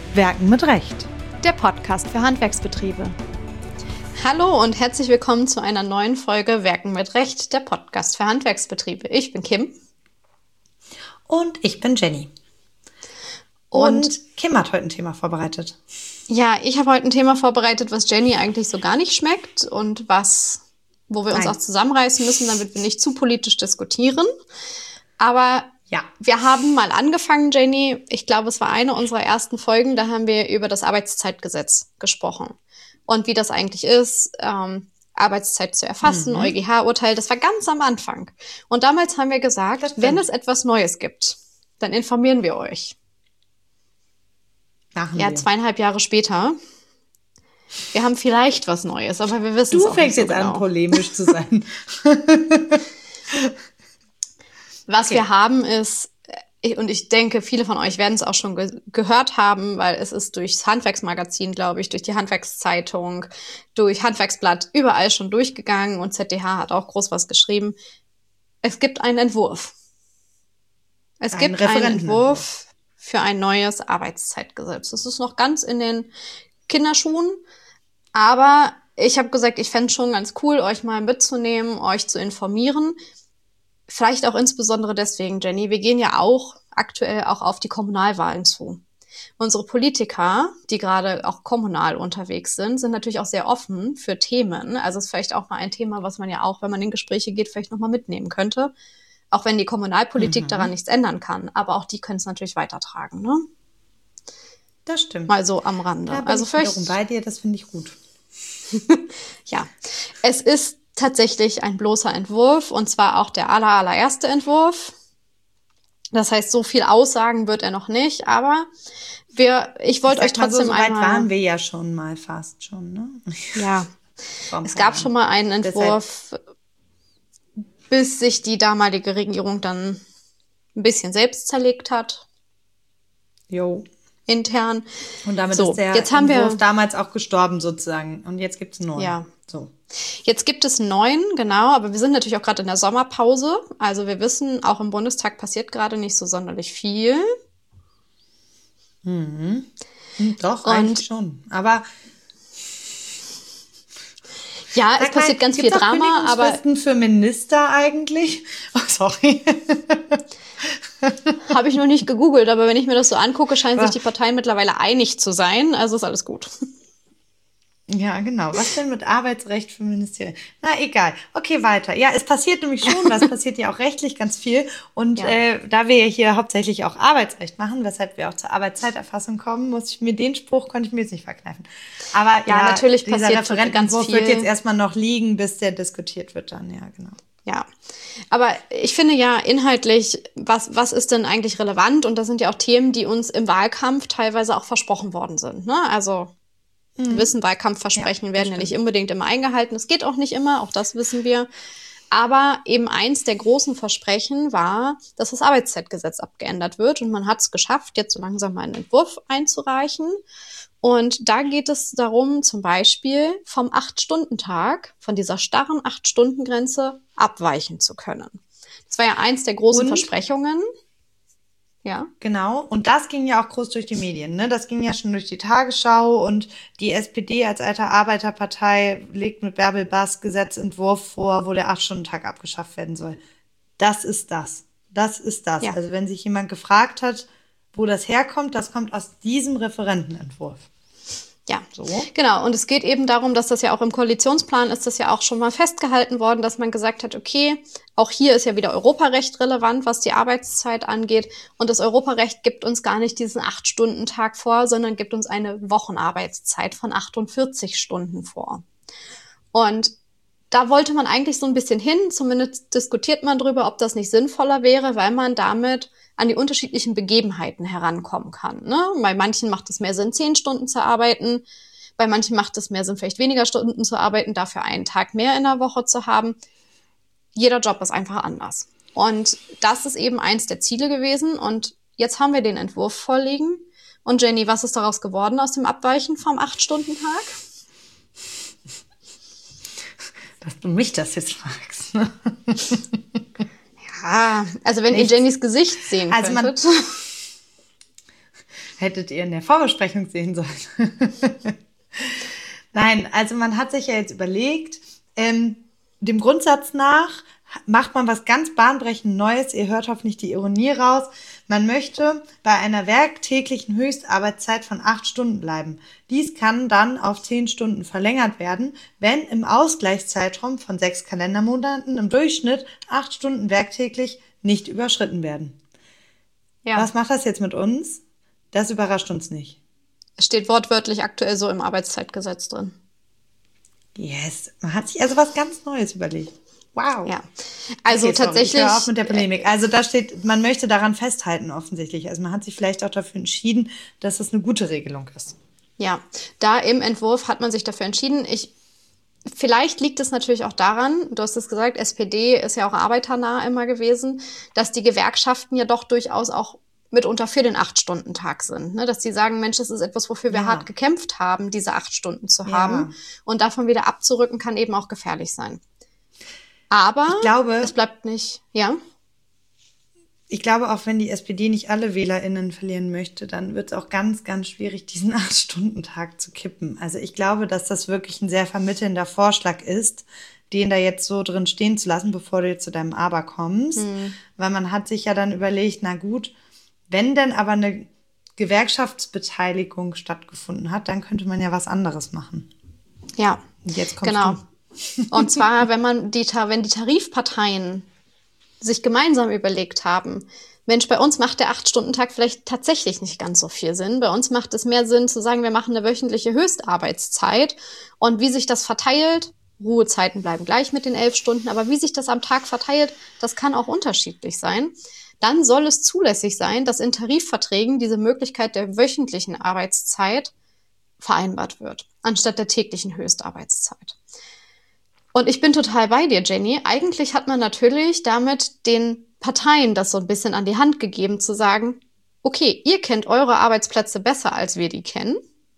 Werken mit Recht. Der Podcast für Handwerksbetriebe. Hallo und herzlich willkommen zu einer neuen Folge Werken mit Recht, der Podcast für Handwerksbetriebe. Ich bin Kim. Und ich bin Jenny. Und Kim hat heute ein Thema vorbereitet. Ja, ich habe heute ein Thema vorbereitet, was Jenny eigentlich so gar nicht schmeckt und wo wir uns auch zusammenreißen müssen, damit wir nicht zu politisch diskutieren. Aber ja, wir haben mal angefangen, Jenny. Ich glaube, es war eine unserer ersten Folgen. Da haben wir über das Arbeitszeitgesetz gesprochen und wie das eigentlich ist, Arbeitszeit zu erfassen, EuGH-Urteil. Das war ganz am Anfang. Und damals haben wir gesagt, wenn es etwas Neues gibt, dann informieren wir euch. Ja, 2,5 Jahre später. Wir haben vielleicht was Neues, aber wir wissen es auch nicht so genau. Du fängst jetzt an, polemisch zu sein. Was wir haben ist, und ich denke, viele von euch werden es auch schon gehört haben, weil es ist durchs Handwerksmagazin, glaube ich, durch die Handwerkszeitung, durch Handwerksblatt, überall schon durchgegangen und ZDH hat auch groß was geschrieben. Es gibt einen Entwurf. Es gibt einen Entwurf für ein neues Arbeitszeitgesetz. Das ist noch ganz in den Kinderschuhen, aber ich habe gesagt, ich fände es schon ganz cool, euch mal mitzunehmen, euch zu informieren. Vielleicht auch insbesondere deswegen, Jenny, wir gehen ja auch aktuell auch auf die Kommunalwahlen zu. Unsere Politiker, die gerade auch kommunal unterwegs sind natürlich auch sehr offen für Themen. Also es ist vielleicht auch mal ein Thema, was man ja auch, wenn man in Gespräche geht, vielleicht nochmal mitnehmen könnte. Auch wenn die Kommunalpolitik daran nichts ändern kann. Aber auch die können es natürlich weitertragen, ne? Das stimmt. Mal so am Rande. Ja, also vielleicht bei dir, das finde ich gut. Ja, es ist tatsächlich ein bloßer Entwurf und zwar auch der allererste Entwurf. Das heißt, so viel Aussagen wird er noch nicht, aber ich wollte euch trotzdem so weit waren wir ja schon mal fast schon, ne? Ja, es gab schon mal einen Entwurf, bis sich die damalige Regierung dann ein bisschen selbst zerlegt hat. Jo. Intern. Und damit ist der Entwurf damals auch gestorben sozusagen. Und jetzt gibt's einen neuen. Ja. So. Jetzt gibt es 9, genau, aber wir sind natürlich auch gerade in der Sommerpause. Also wir wissen, auch im Bundestag passiert gerade nicht so sonderlich viel. Doch, eigentlich schon. Aber ja, es passiert ganz viel Drama, aber für Minister eigentlich? Oh, sorry. Habe ich noch nicht gegoogelt, aber wenn ich mir das so angucke, scheinen sich die Parteien mittlerweile einig zu sein. Also ist alles gut. Ja, genau. Was denn mit Arbeitsrecht für Ministerien? Na, egal. Okay, weiter. Ja, es passiert nämlich schon was. Passiert ja auch rechtlich ganz viel. Und da wir ja hier hauptsächlich auch Arbeitsrecht machen, weshalb wir auch zur Arbeitszeiterfassung kommen, konnte ich mir jetzt nicht verkneifen. Aber ja, natürlich dieser passiert Referentenentwurf ganz viel. wird jetzt erstmal noch liegen, bis der diskutiert wird dann. Ja, genau. Ja, aber ich finde ja inhaltlich, was ist denn eigentlich relevant? Und das sind ja auch Themen, die uns im Wahlkampf teilweise auch versprochen worden sind, ne? Also wir wissen, Wahlkampfversprechen werden ja nicht unbedingt immer eingehalten. Es geht auch nicht immer, auch das wissen wir. Aber eben eins der großen Versprechen war, dass das Arbeitszeitgesetz abgeändert wird. Und man hat es geschafft, jetzt so langsam mal einen Entwurf einzureichen. Und da geht es darum, zum Beispiel vom 8-Stunden-Tag, von dieser starren 8-Stunden-Grenze abweichen zu können. Das war ja eins der großen Versprechungen. Ja. Genau. Und das ging ja auch groß durch die Medien, ne? Das ging ja schon durch die Tagesschau und die SPD als alte Arbeiterpartei legt mit Bärbel Bass Gesetzentwurf vor, wo der 8-Stunden-Tag abgeschafft werden soll. Das ist das. Das ist das. Ja. Also wenn sich jemand gefragt hat, wo das herkommt, das kommt aus diesem Referentenentwurf. Ja, so. Genau. Und es geht eben darum, dass das ja auch im Koalitionsplan ist, das ja auch schon mal festgehalten worden, dass man gesagt hat, okay, auch hier ist ja wieder Europarecht relevant, was die Arbeitszeit angeht. Und das Europarecht gibt uns gar nicht diesen 8-Stunden-Tag vor, sondern gibt uns eine Wochenarbeitszeit von 48 Stunden vor. Und da wollte man eigentlich so ein bisschen hin, zumindest diskutiert man drüber, ob das nicht sinnvoller wäre, weil man damit an die unterschiedlichen Begebenheiten herankommen kann. Ne? Bei manchen macht es mehr Sinn, 10 Stunden zu arbeiten, bei manchen macht es mehr Sinn, vielleicht weniger Stunden zu arbeiten, dafür einen Tag mehr in der Woche zu haben. Jeder Job ist einfach anders. Und das ist eben eins der Ziele gewesen. Und jetzt haben wir den Entwurf vorliegen. Und Jenny, was ist daraus geworden aus dem Abweichen vom 8-Stunden-Tag? Dass du mich das jetzt fragst. Ne? Ja, also wenn ihr Jennys Gesicht sehen könntet. Hättet ihr in der Vorbesprechung sehen sollen. Nein, also man hat sich ja jetzt überlegt, dem Grundsatz nach macht man was ganz bahnbrechend Neues. Ihr hört hoffentlich die Ironie raus. Man möchte bei einer werktäglichen Höchstarbeitszeit von 8 Stunden bleiben. Dies kann dann auf 10 Stunden verlängert werden, wenn im Ausgleichszeitraum von 6 Kalendermonaten im Durchschnitt 8 Stunden werktäglich nicht überschritten werden. Ja. Was macht das jetzt mit uns? Das überrascht uns nicht. Es steht wortwörtlich aktuell so im Arbeitszeitgesetz drin. Yes, man hat sich also was ganz Neues überlegt. Wow. Ja, also okay, tatsächlich. Ich höre auf mit der Polemik. Also da steht, man möchte daran festhalten offensichtlich. Also man hat sich vielleicht auch dafür entschieden, dass das eine gute Regelung ist. Ja, da im Entwurf hat man sich dafür entschieden. Vielleicht liegt es natürlich auch daran, du hast es gesagt, SPD ist ja auch arbeiternah immer gewesen, dass die Gewerkschaften ja doch durchaus auch mitunter für den 8-Stunden-Tag sind. Ne? Dass die sagen, Mensch, das ist etwas, wofür wir hart gekämpft haben, diese 8 Stunden zu haben. Und davon wieder abzurücken, kann eben auch gefährlich sein. Aber ich glaube, es bleibt nicht, ja? Ich glaube, auch wenn die SPD nicht alle WählerInnen verlieren möchte, dann wird es auch ganz, ganz schwierig, diesen 8-Stunden-Tag zu kippen. Also ich glaube, dass das wirklich ein sehr vermittelnder Vorschlag ist, den da jetzt so drin stehen zu lassen, bevor du jetzt zu deinem Aber kommst. Weil man hat sich ja dann überlegt, na gut, wenn denn aber eine Gewerkschaftsbeteiligung stattgefunden hat, dann könnte man ja was anderes machen. Ja, und jetzt kommst genau. du. Und zwar, wenn die Tarifparteien sich gemeinsam überlegt haben, Mensch, bei uns macht der 8-Stunden-Tag vielleicht tatsächlich nicht ganz so viel Sinn. Bei uns macht es mehr Sinn zu sagen, wir machen eine wöchentliche Höchstarbeitszeit. Und wie sich das verteilt, Ruhezeiten bleiben gleich mit den 11 Stunden, aber wie sich das am Tag verteilt, das kann auch unterschiedlich sein. Dann soll es zulässig sein, dass in Tarifverträgen diese Möglichkeit der wöchentlichen Arbeitszeit vereinbart wird, anstatt der täglichen Höchstarbeitszeit. Und ich bin total bei dir, Jenny. Eigentlich hat man natürlich damit den Parteien das so ein bisschen an die Hand gegeben, zu sagen, okay, ihr kennt eure Arbeitsplätze besser, als wir die kennen.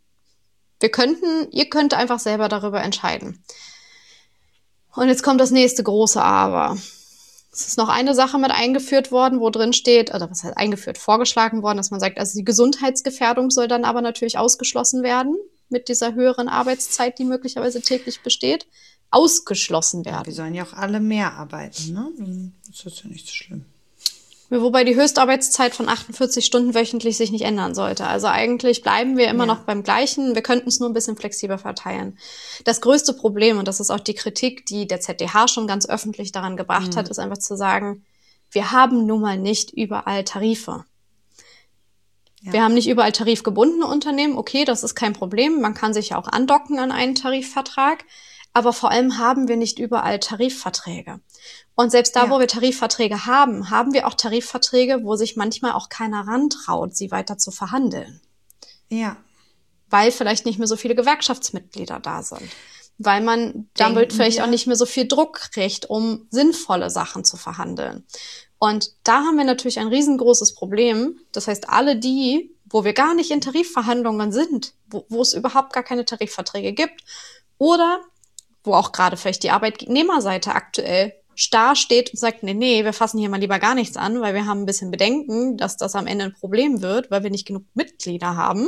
Ihr könnt einfach selber darüber entscheiden. Und jetzt kommt das nächste große Aber. Es ist noch eine Sache mit eingeführt worden, wo drin steht, oder was heißt eingeführt, vorgeschlagen worden, dass man sagt, also die Gesundheitsgefährdung soll dann aber natürlich ausgeschlossen werden mit dieser höheren Arbeitszeit, die möglicherweise täglich besteht. Ausgeschlossen werden. Ja, wir sollen ja auch alle mehr arbeiten, ne? Das ist ja nicht so schlimm. Wobei die Höchstarbeitszeit von 48 Stunden wöchentlich sich nicht ändern sollte. Also eigentlich bleiben wir immer noch beim Gleichen. Wir könnten es nur ein bisschen flexibler verteilen. Das größte Problem, und das ist auch die Kritik, die der ZDH schon ganz öffentlich daran gebracht hat, ist einfach zu sagen, wir haben nun mal nicht überall Tarife. Ja. Wir haben nicht überall tarifgebundene Unternehmen. Okay, das ist kein Problem. Man kann sich ja auch andocken an einen Tarifvertrag. Aber vor allem haben wir nicht überall Tarifverträge. Und selbst da, wo wir Tarifverträge haben, haben wir auch Tarifverträge, wo sich manchmal auch keiner rantraut, sie weiter zu verhandeln. Ja. Weil vielleicht nicht mehr so viele Gewerkschaftsmitglieder da sind. Weil man damit vielleicht auch nicht mehr so viel Druck kriegt, um sinnvolle Sachen zu verhandeln. Und da haben wir natürlich ein riesengroßes Problem. Das heißt, alle die, wo wir gar nicht in Tarifverhandlungen sind, wo es überhaupt gar keine Tarifverträge gibt, oder wo auch gerade vielleicht die Arbeitnehmerseite aktuell starr steht und sagt, nee, wir fassen hier mal lieber gar nichts an, weil wir haben ein bisschen Bedenken, dass das am Ende ein Problem wird, weil wir nicht genug Mitglieder haben.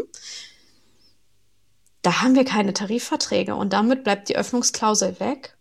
Da haben wir keine Tarifverträge und damit bleibt die Öffnungsklausel weg.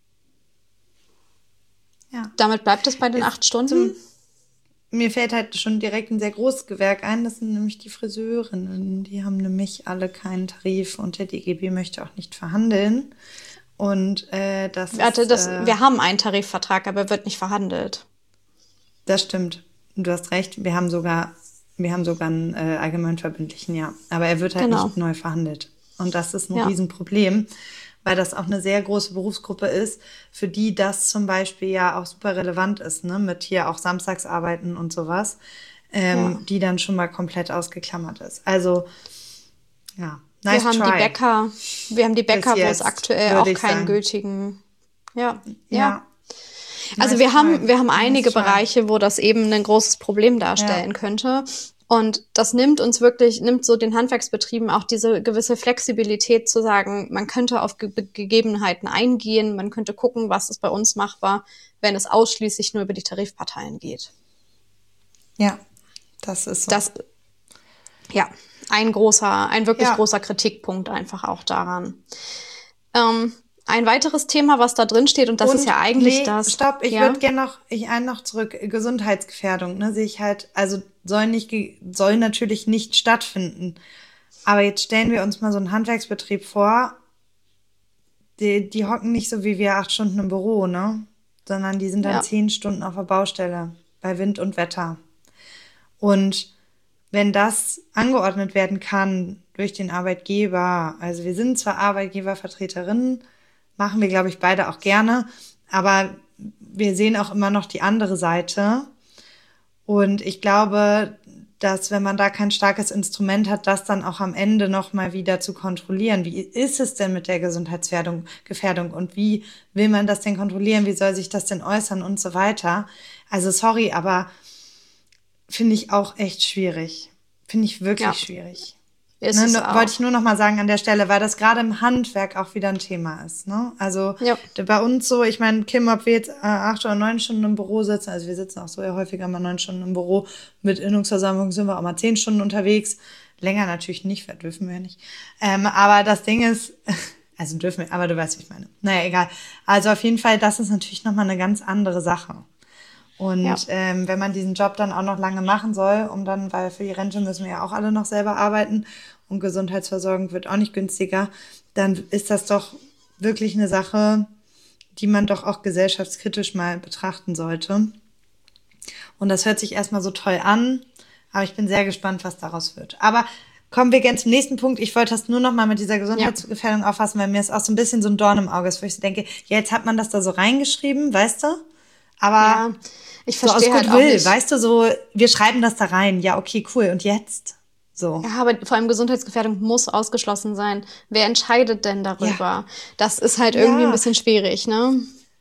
Ja. Damit bleibt es bei den 8 Stunden. Mir fällt halt schon direkt ein sehr großes Gewerk ein, das sind nämlich die Friseurinnen. Die haben nämlich alle keinen Tarif und der DGB möchte auch nicht verhandeln. Und wir haben einen Tarifvertrag, aber wird nicht verhandelt. Das stimmt. Du hast recht. Wir haben sogar einen allgemeinverbindlichen, ja. Aber er wird halt nicht neu verhandelt. Und das ist ein Riesenproblem, weil das auch eine sehr große Berufsgruppe ist, für die das zum Beispiel ja auch super relevant ist, ne, mit hier auch Samstagsarbeiten und sowas, die dann schon mal komplett ausgeklammert ist. Also, ja. Nice wir haben die Bäcker, wo es aktuell auch keinen gültigen, Ja. Also wir haben einige Bereiche, wo das eben ein großes Problem darstellen könnte. Und das nimmt so den Handwerksbetrieben auch diese gewisse Flexibilität zu sagen, man könnte auf Gegebenheiten eingehen, man könnte gucken, was ist bei uns machbar, wenn es ausschließlich nur über die Tarifparteien geht. Ja, das ist so. Ja, ein wirklich großer Kritikpunkt einfach auch daran. Ein weiteres Thema, was da drin steht, und das ist ja eigentlich Stopp, ich würde gerne noch zurück. Gesundheitsgefährdung, ne, sehe ich halt, also soll natürlich nicht stattfinden. Aber jetzt stellen wir uns mal so einen Handwerksbetrieb vor, die hocken nicht so wie wir 8 Stunden im Büro, ne? Sondern die sind dann 10 Stunden auf der Baustelle, bei Wind und Wetter. Und wenn das angeordnet werden kann durch den Arbeitgeber, also wir sind zwar Arbeitgebervertreterinnen, machen wir, glaube ich, beide auch gerne, aber wir sehen auch immer noch die andere Seite. Und ich glaube, dass wenn man da kein starkes Instrument hat, das dann auch am Ende nochmal wieder zu kontrollieren. Wie ist es denn mit der Gefährdung und wie will man das denn kontrollieren? Wie soll sich das denn äußern und so weiter? Also sorry, aber finde ich auch echt schwierig. Finde ich wirklich schwierig. Wollte ich nur noch mal sagen an der Stelle, weil das gerade im Handwerk auch wieder ein Thema ist. Ne? Also bei uns so, ich meine, Kim, ob wir jetzt 8 oder 9 Stunden im Büro sitzen, also wir sitzen auch so ja häufiger mal 9 Stunden im Büro, mit Innungsversammlung sind wir auch mal 10 Stunden unterwegs. Länger natürlich nicht, dürfen wir ja nicht. Aber das Ding ist, also dürfen wir, aber du weißt, wie ich meine. Naja, egal. Also auf jeden Fall, das ist natürlich noch mal eine ganz andere Sache. Und wenn man diesen Job dann auch noch lange machen soll, weil für die Rente müssen wir ja auch alle noch selber arbeiten und Gesundheitsversorgung wird auch nicht günstiger, dann ist das doch wirklich eine Sache, die man doch auch gesellschaftskritisch mal betrachten sollte. Und das hört sich erstmal so toll an, aber ich bin sehr gespannt, was daraus wird. Aber kommen wir gerne zum nächsten Punkt. Ich wollte das nur noch mal mit dieser Gesundheitsgefährdung auffassen, weil mir ist auch so ein bisschen so ein Dorn im Auge ist, wo ich so denke, ja, jetzt hat man das da so reingeschrieben, weißt du? Aber ich verstehe so aus halt Goodwill, auch nicht. weißt du, so, wir schreiben das da rein. Ja, okay, cool. Und jetzt? So. Ja, aber vor allem Gesundheitsgefährdung muss ausgeschlossen sein. Wer entscheidet denn darüber? Ja. Das ist halt irgendwie ein bisschen schwierig, ne?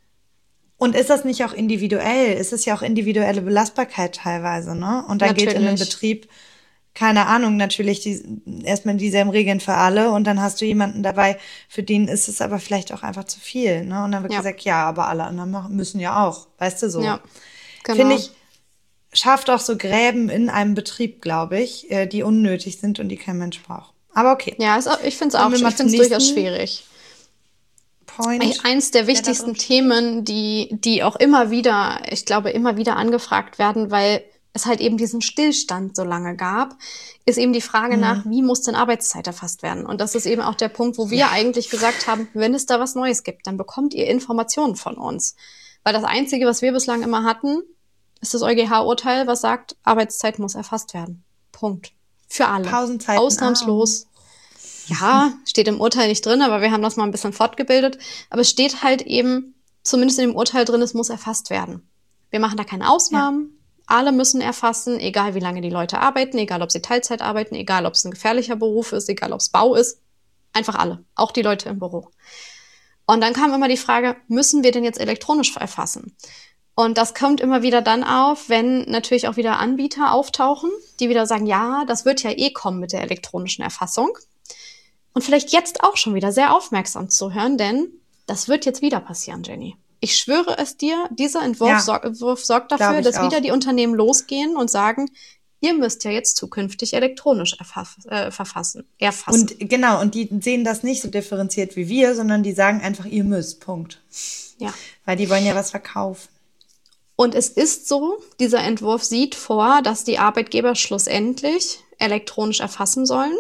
Und ist das nicht auch individuell? Es ist ja auch individuelle Belastbarkeit teilweise, ne? Und dann gilt in einem Betrieb, keine Ahnung, natürlich erstmal dieselben Regeln für alle und dann hast du jemanden dabei, für den ist es aber vielleicht auch einfach zu viel, ne? Und dann wird gesagt, ja, aber alle anderen müssen ja auch, weißt du, so. Ja, genau. Finde ich, schafft auch so Gräben in einem Betrieb, glaube ich, die unnötig sind und die kein Mensch braucht. Aber okay. Ja, ich finde es auch, ich finde es durchaus schwierig. Eins der wichtigsten Themen, die auch immer wieder, ich glaube, immer wieder angefragt werden, weil es halt eben diesen Stillstand so lange gab, ist eben die Frage nach, wie muss denn Arbeitszeit erfasst werden? Und das ist eben auch der Punkt, wo wir eigentlich gesagt haben, wenn es da was Neues gibt, dann bekommt ihr Informationen von uns. Weil das Einzige, was wir bislang immer hatten, ist das EuGH-Urteil, was sagt, Arbeitszeit muss erfasst werden. Punkt. Für alle. Pausenzeiten ausnahmslos. Ja, steht im Urteil nicht drin, aber wir haben das mal ein bisschen fortgebildet. Aber es steht halt eben, zumindest in dem Urteil drin, es muss erfasst werden. Wir machen da keine Ausnahmen. Ja. Alle müssen erfassen, egal wie lange die Leute arbeiten, egal ob sie Teilzeit arbeiten, egal ob es ein gefährlicher Beruf ist, egal ob es Bau ist. Einfach alle, auch die Leute im Büro. Und dann kam immer die Frage, müssen wir denn jetzt elektronisch erfassen? Und das kommt immer wieder dann auf, wenn natürlich auch wieder Anbieter auftauchen, die wieder sagen, ja, das wird ja kommen mit der elektronischen Erfassung. Und vielleicht jetzt auch schon wieder sehr aufmerksam zu hören, denn das wird jetzt wieder passieren, Jenny. Ich schwöre es dir, dieser Entwurf sorgt dafür, dass wieder die Unternehmen losgehen und sagen, ihr müsst ja jetzt zukünftig elektronisch erfassen. Und genau, und die sehen das nicht so differenziert wie wir, sondern die sagen einfach, ihr müsst, Punkt. Ja. Weil die wollen ja was verkaufen. Und es ist so, dieser Entwurf sieht vor, dass die Arbeitgeber schlussendlich elektronisch erfassen sollen.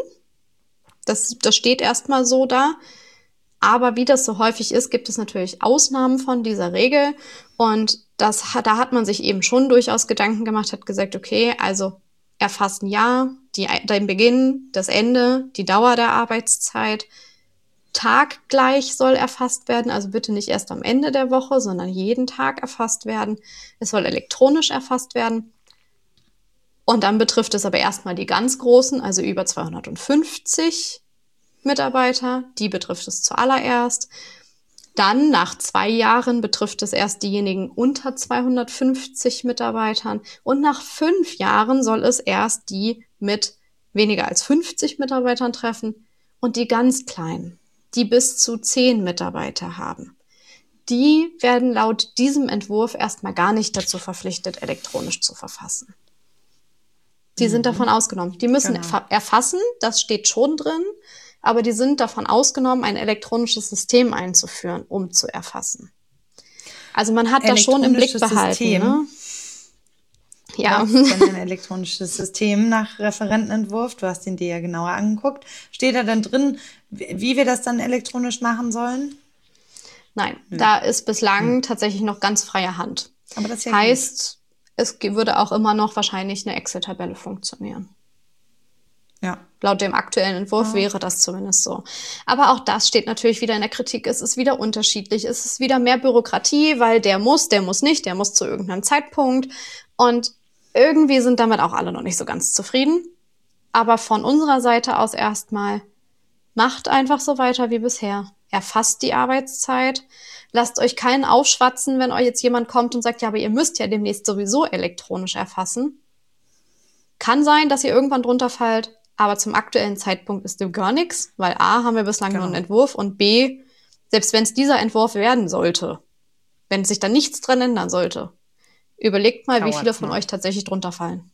Das steht erstmal so da. Aber wie das so häufig ist, gibt es natürlich Ausnahmen von dieser Regel. Und da hat man sich eben schon durchaus Gedanken gemacht, hat gesagt, okay, also erfassen ja, den Beginn, das Ende, die Dauer der Arbeitszeit. Taggleich soll erfasst werden, also bitte nicht erst am Ende der Woche, sondern jeden Tag erfasst werden. Es soll elektronisch erfasst werden. Und dann betrifft es aber erstmal die ganz Großen, also über 250 Mitarbeiter. Die betrifft es zuallererst. Dann nach 2 Jahren betrifft es erst diejenigen unter 250 Mitarbeitern. Und nach 5 Jahren soll es erst die mit weniger als 50 Mitarbeitern treffen. Und die ganz Kleinen, die bis zu 10 Mitarbeiter haben, die werden laut diesem Entwurf erstmal gar nicht dazu verpflichtet, elektronisch zu verfassen. Die sind davon ausgenommen. Die müssen erfassen, das steht schon drin, aber die sind davon ausgenommen, ein elektronisches System einzuführen, um zu erfassen. Also man hat das schon im Blick behalten. System. Ne? Ja. Was ist denn ein elektronisches System nach Referentenentwurf? Du hast ihn dir ja genauer angeguckt. Steht da dann drin, wie wir das dann elektronisch machen sollen? Nein, da ist bislang tatsächlich noch ganz freie Hand. Aber das ja heißt, es würde auch immer noch wahrscheinlich eine Excel-Tabelle funktionieren. Ja. Laut dem aktuellen Entwurf wäre das zumindest so. Aber auch das steht natürlich wieder in der Kritik. Es ist wieder unterschiedlich. Es ist wieder mehr Bürokratie, weil der muss nicht, der muss zu irgendeinem Zeitpunkt. Und irgendwie sind damit auch alle noch nicht so ganz zufrieden. Aber von unserer Seite aus erstmal, macht einfach so weiter wie bisher. Erfasst die Arbeitszeit. Lasst euch keinen aufschwatzen, wenn euch jetzt jemand kommt und sagt, ja, aber ihr müsst ja demnächst sowieso elektronisch erfassen. Kann sein, dass ihr irgendwann drunter fallt, aber zum aktuellen Zeitpunkt ist dem gar nichts, weil A, haben wir bislang nur einen Entwurf und B, selbst wenn es dieser Entwurf werden sollte, wenn sich da nichts dran ändern sollte, überlegt mal, wie viele von euch tatsächlich drunter fallen.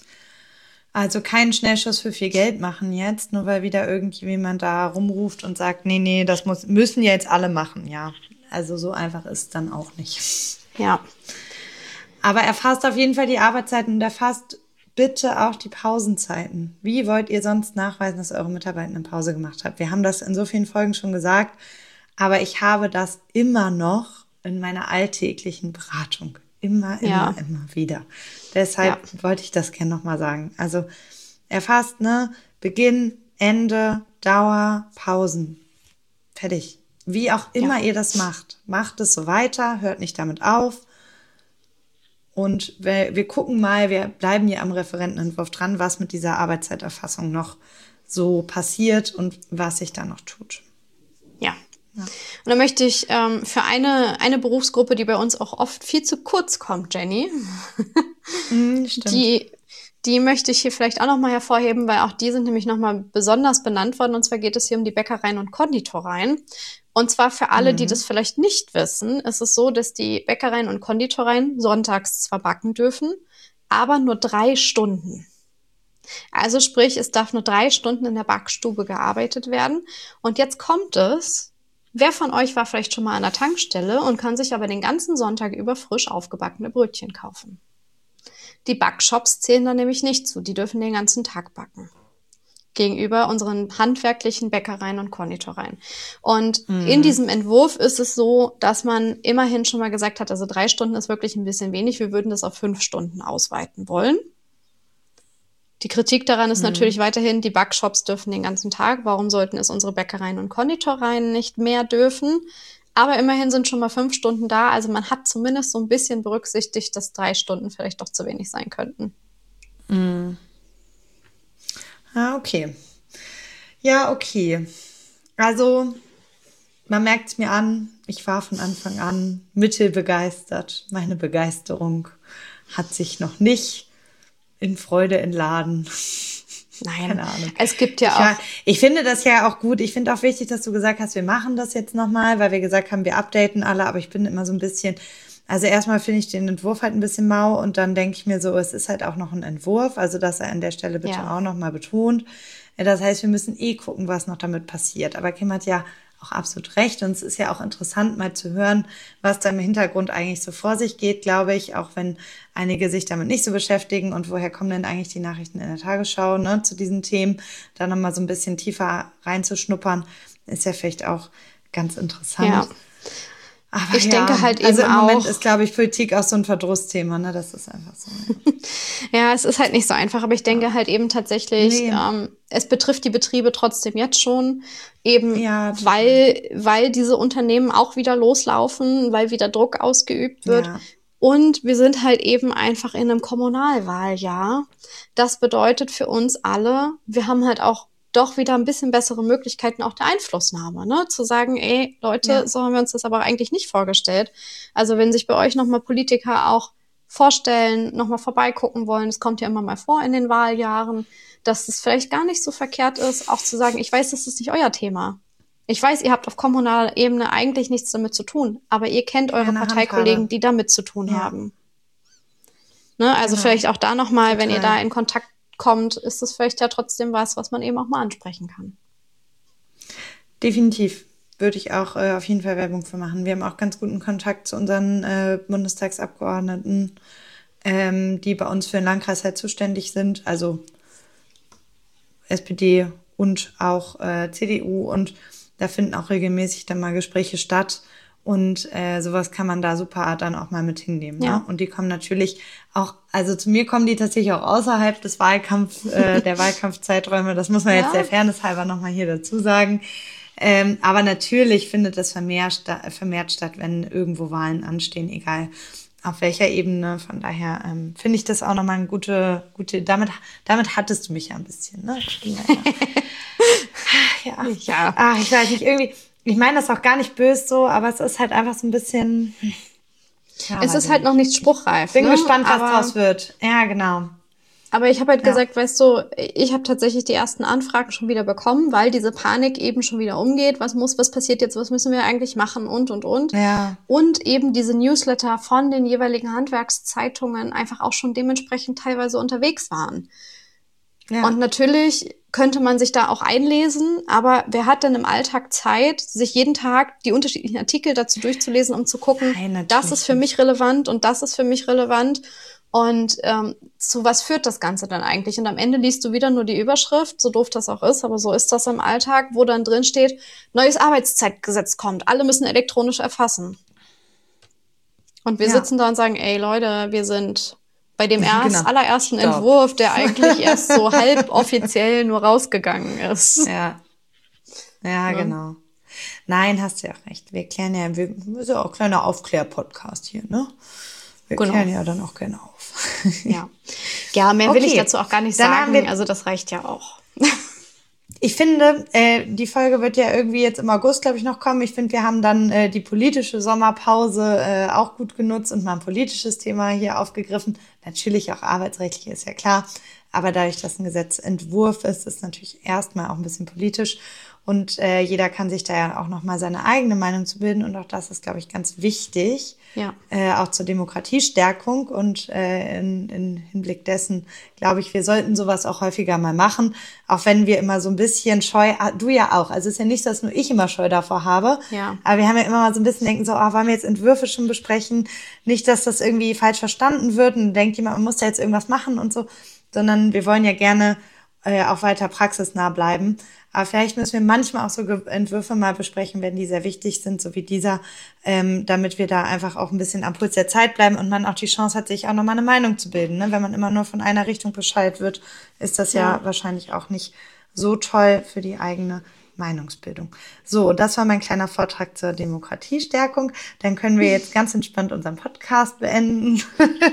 Also keinen Schnellschuss für viel Geld machen jetzt, nur weil wieder irgendjemand da rumruft und sagt, nee, das müssen jetzt alle machen, ja. Also so einfach ist es dann auch nicht. Ja. Aber erfasst auf jeden Fall die Arbeitszeiten und erfasst bitte auch die Pausenzeiten. Wie wollt ihr sonst nachweisen, dass eure Mitarbeiter eine Pause gemacht habt? Wir haben das in so vielen Folgen schon gesagt, aber ich habe das immer noch in meiner alltäglichen Beratung. Immer wieder. Deshalb wollte ich das gerne nochmal sagen. Also erfasst, Beginn, Ende, Dauer, Pausen. Fertig. Wie auch immer ihr das macht. Macht es so weiter, hört nicht damit auf. Und wir gucken mal, wir bleiben hier am Referentenentwurf dran, was mit dieser Arbeitszeiterfassung noch so passiert und was sich da noch tut. Ja. Und da möchte ich für eine Berufsgruppe, die bei uns auch oft viel zu kurz kommt, Jenny, die möchte ich hier vielleicht auch nochmal hervorheben, weil auch die sind nämlich nochmal besonders benannt worden. Und zwar geht es hier um die Bäckereien und Konditoreien. Und zwar für alle, die das vielleicht nicht wissen, ist es so, dass die Bäckereien und Konditoreien sonntags zwar backen dürfen, aber nur 3 Stunden. Also sprich, es darf nur 3 Stunden in der Backstube gearbeitet werden. Und jetzt kommt es, wer von euch war vielleicht schon mal an der Tankstelle und kann sich aber den ganzen Sonntag über frisch aufgebackene Brötchen kaufen? Die Backshops zählen da nämlich nicht zu, die dürfen den ganzen Tag backen. Gegenüber unseren handwerklichen Bäckereien und Konditoreien. Und in diesem Entwurf ist es so, dass man immerhin schon mal gesagt hat, also 3 Stunden ist wirklich ein bisschen wenig, wir würden das auf 5 Stunden ausweiten wollen. Die Kritik daran ist natürlich weiterhin, die Backshops dürfen den ganzen Tag, warum sollten es unsere Bäckereien und Konditoreien nicht mehr dürfen? Aber immerhin sind schon mal 5 Stunden da, also man hat zumindest so ein bisschen berücksichtigt, dass 3 Stunden vielleicht doch zu wenig sein könnten. Okay. Ja, okay. Also, man merkt es mir an, ich war von Anfang an mittelbegeistert. Meine Begeisterung hat sich noch nicht in Freude entladen. Nein, keine Ahnung. Es gibt ja auch... Ich finde das ja auch gut. Ich finde auch wichtig, dass du gesagt hast, wir machen das jetzt nochmal, weil wir gesagt haben, wir updaten alle. Aber ich bin immer so ein bisschen... Also erstmal finde ich den Entwurf halt ein bisschen mau und dann denke ich mir so, es ist halt auch noch ein Entwurf, also dass er an der Stelle bitte auch nochmal betont. Das heißt, wir müssen gucken, was noch damit passiert. Aber Kim hat ja auch absolut recht und es ist ja auch interessant mal zu hören, was da im Hintergrund eigentlich so vor sich geht, glaube ich, auch wenn einige sich damit nicht so beschäftigen und woher kommen denn eigentlich die Nachrichten in der Tagesschau, zu diesen Themen, da nochmal so ein bisschen tiefer reinzuschnuppern, ist ja vielleicht auch ganz interessant. Ja. Aber ich denke halt eben also im Moment auch, ist, glaube ich, Politik auch so ein Verdrussthema, das ist einfach so. Ja, es ist halt nicht so einfach, aber ich denke halt eben tatsächlich, es betrifft die Betriebe trotzdem jetzt schon, eben weil diese Unternehmen auch wieder loslaufen, weil wieder Druck ausgeübt wird. Ja. Und wir sind halt eben einfach in einem Kommunalwahljahr. Das bedeutet für uns alle, wir haben halt auch doch wieder ein bisschen bessere Möglichkeiten auch der Einflussnahme, zu sagen, ey, Leute, so haben wir uns das aber eigentlich nicht vorgestellt. Also wenn sich bei euch nochmal Politiker auch vorstellen, nochmal vorbeigucken wollen, das kommt ja immer mal vor in den Wahljahren, dass es vielleicht gar nicht so verkehrt ist, auch zu sagen, ich weiß, das ist nicht euer Thema. Ich weiß, ihr habt auf kommunaler Ebene eigentlich nichts damit zu tun, aber ihr kennt eure Parteikollegen, die damit zu tun haben. Also vielleicht auch da nochmal, wenn ihr da in Kontakt kommt, ist das vielleicht ja trotzdem was man eben auch mal ansprechen kann. Definitiv. Würde ich auch auf jeden Fall Werbung für machen. Wir haben auch ganz guten Kontakt zu unseren Bundestagsabgeordneten, die bei uns für den Landkreis halt zuständig sind, also SPD und auch CDU, und da finden auch regelmäßig dann mal Gespräche statt, und sowas kann man da super dann auch mal mit hinnehmen. Ja. Ne? Und die kommen natürlich auch, also zu mir kommen die tatsächlich auch außerhalb des der Wahlkampfzeiträume, das muss man jetzt der Fairness halber nochmal hier dazu sagen. Aber natürlich findet das vermehrt statt, wenn irgendwo Wahlen anstehen, egal auf welcher Ebene. Von daher finde ich das auch nochmal eine gute, damit hattest du mich ja ein bisschen, ne? Ja. Ich weiß nicht, irgendwie, ich meine das auch gar nicht böse so, aber es ist halt einfach so ein bisschen... Ja, es ist halt noch nicht spruchreif. Bin gespannt, was draus wird. Ja, genau. Aber ich habe halt gesagt, weißt du, ich habe tatsächlich die ersten Anfragen schon wieder bekommen, weil diese Panik eben schon wieder umgeht. Was passiert jetzt, was müssen wir eigentlich machen und. Ja. Und eben diese Newsletter von den jeweiligen Handwerkszeitungen einfach auch schon dementsprechend teilweise unterwegs waren. Ja. Und natürlich könnte man sich da auch einlesen, aber wer hat denn im Alltag Zeit, sich jeden Tag die unterschiedlichen Artikel dazu durchzulesen, um zu gucken, das ist für mich relevant und das ist für mich relevant. Und zu was führt das Ganze dann eigentlich? Und am Ende liest du wieder nur die Überschrift, so doof das auch ist, aber so ist das im Alltag, wo dann drin steht, neues Arbeitszeitgesetz kommt, alle müssen elektronisch erfassen. Und wir sitzen da und sagen, ey Leute, wir sind bei dem allerersten Entwurf, der eigentlich erst so halb offiziell nur rausgegangen ist. Ja, genau. Nein, hast du ja auch recht. Wir klären ja, wir sind ja auch ein kleiner Aufklär-Podcast hier, ne? Wir klären ja dann auch gerne auf. Ja, mehr will ich dazu auch gar nicht sagen. Also das reicht ja auch. Ich finde, die Folge wird ja irgendwie jetzt im August, glaube ich, noch kommen. Ich finde, wir haben dann die politische Sommerpause auch gut genutzt und mal ein politisches Thema hier aufgegriffen. Natürlich auch arbeitsrechtlich, ist ja klar. Aber dadurch, dass ein Gesetzentwurf ist, ist natürlich erstmal auch ein bisschen politisch. Und jeder kann sich da ja auch nochmal seine eigene Meinung zu bilden. Und auch das ist, glaube ich, ganz wichtig. Ja. Auch zur Demokratiestärkung. Und in Hinblick dessen, glaube ich, wir sollten sowas auch häufiger mal machen. Auch wenn wir immer so ein bisschen scheu, du ja auch. Also es ist ja nicht so, dass nur ich immer Scheu davor habe. Ja. Aber wir haben ja immer mal so ein bisschen denken so, wollen wir jetzt Entwürfe schon besprechen? Nicht, dass das irgendwie falsch verstanden wird und denkt jemand, man muss da jetzt irgendwas machen und so. Sondern wir wollen ja gerne auch weiter praxisnah bleiben. Aber vielleicht müssen wir manchmal auch so Entwürfe mal besprechen, wenn die sehr wichtig sind, so wie dieser, damit wir da einfach auch ein bisschen am Puls der Zeit bleiben und man auch die Chance hat, sich auch nochmal eine Meinung zu bilden. Ne? Wenn man immer nur von einer Richtung Bescheid wird, ist das ja wahrscheinlich auch nicht so toll für die eigene Meinungsbildung. So, das war mein kleiner Vortrag zur Demokratiestärkung. Dann können wir jetzt ganz entspannt unseren Podcast beenden.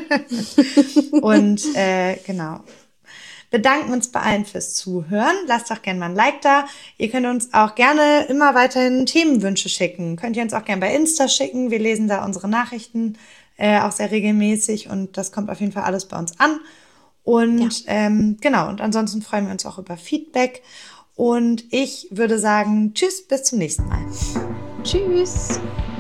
Und genau. Bedanken uns bei allen fürs Zuhören. Lasst doch gerne mal ein Like da. Ihr könnt uns auch gerne immer weiterhin Themenwünsche schicken. Könnt ihr uns auch gerne bei Insta schicken. Wir lesen da unsere Nachrichten auch sehr regelmäßig und das kommt auf jeden Fall alles bei uns an. Und genau, und ansonsten freuen wir uns auch über Feedback. Und ich würde sagen, tschüss, bis zum nächsten Mal. Tschüss.